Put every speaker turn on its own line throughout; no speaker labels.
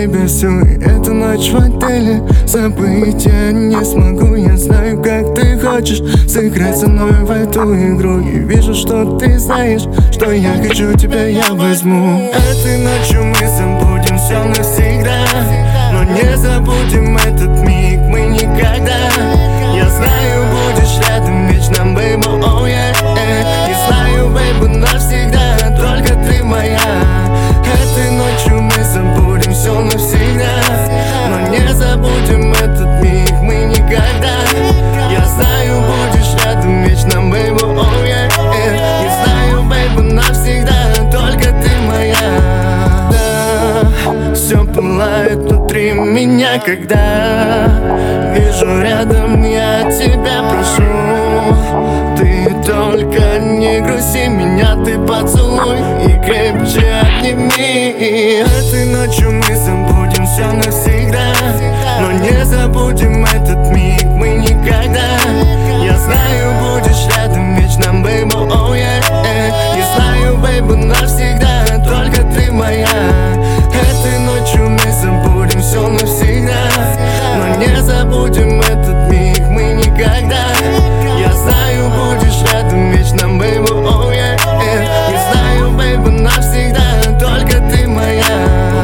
тебе всю эту ночь в отеле. Забыть я не смогу, я знаю, как ты хочешь сыграть со мной в эту игру. И вижу, что ты знаешь, что я хочу тебя, я возьму. Этой ночью мы забудем все навсегда, но не забудем этот миг мы никогда. Я знаю, будешь рядом вечно, бэйбо, oh yeah. Не знаю, бэйбо, навсегда, только ты моя. Этой ночью мы забудем все навсегда, но не забудем этот миг мы никогда. Я знаю, будешь рядом вечно, бэйбо, oh yeah. Не знаю, бэйбо, навсегда, только ты моя. Да, все пылает внутри меня, когда вижу рядом я тебя прошу. Ты только не грусти меня, ты поцелуй и крепче обними. Этой ночью мы забудем все навсегда, но не забудем этот миг мы никогда. Я знаю, будешь рядом вечно, бэйбо, oh yeah. Не знаю, бэйбо, навсегда, только ты моя. Этой ночью мы забудем все навсегда, но не забудем этот миг мы никогда. Я знаю, будешь рядом вечно, бэйбо, oh yeah. Не знаю, бэйбо, навсегда, только ты моя.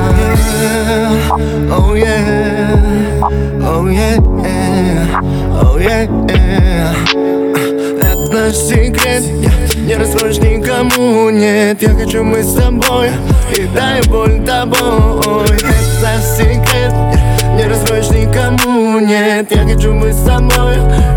Oh yeah, oh yeah, oh yeah. Это наш секрет, не раскроешь никому, нет. Я хочу быть с тобой и дай боль тобой. Это наш секрет, не раскроешь никому, нет. Я хочу быть с тобой